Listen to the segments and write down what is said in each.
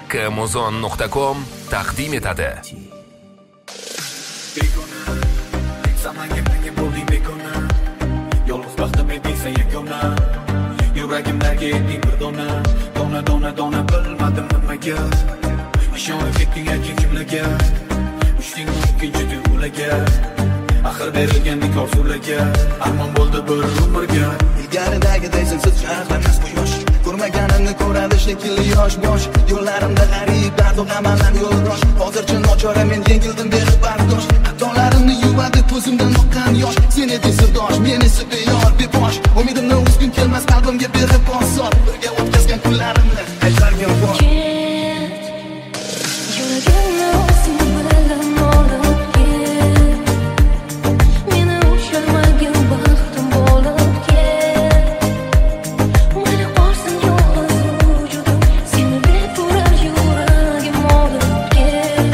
makkmuzon.com taqdim etadi. Yolg'iz baxtim ediysa yagona, yuragimdagi etding bir dona, dona bilmadim nimaga. Ishonib ketding kimlarga, uchding ikkinchi tuyg'ularga, axir berilgandek orzularga, armon bo'ldi bir umrga. Ilgaridagi deysiz charxlamas quyosh, ko'rmaganimni ko'radi shekilli yosh bosh. Yo'llarimda g'arib dard va g'amlar yo'ldosh. Hozircha nochora men yengildim berib bardosh. Xatolarimni yuvadi ko'zimdan oqqan yosh. Sen eding sirdosh, men esa beyor bebosh. Umidimni uzgun kelmas qalbimga berib bosor. Birga o'tkazgan kunlarimni qaytargin bosh. Yuragimni o'zing bilan olib ket. Meni ushalmagin baxtim bo'lib ket. Meni borsin yolg'iz vujudim, seni deb urar yuragim olib ket.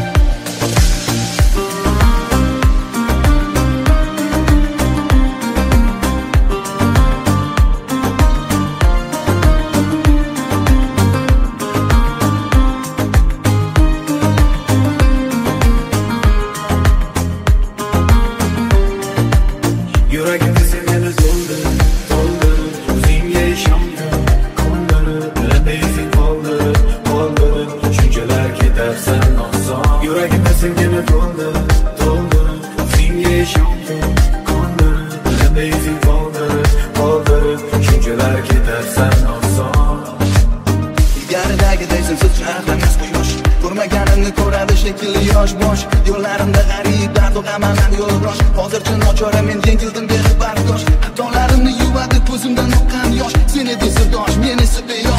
Yuragimda sen meni to'ldir, o'zingga ishondim, qo'ndirib, labezing qoldirib, shunchalar ketarsan oson. Yuragimda sen meni to'ldir, o'zingga ishondim, qo'ndirib, labezing qoldirib, shunchalar ketarsan oson. Ilgaridagi deysiz charxlamas quyosh, ko'rmaganimni ko'radi shekilli yosh bosh. Yo'llarimda g'arib dard va g'amlar yo'ldosh. Hozircha nochora men yengildim berib bardosh. Xatolarimni yuvadi ko'zimdan oqqan yosh. Sen eding sirdosh, men esa beyor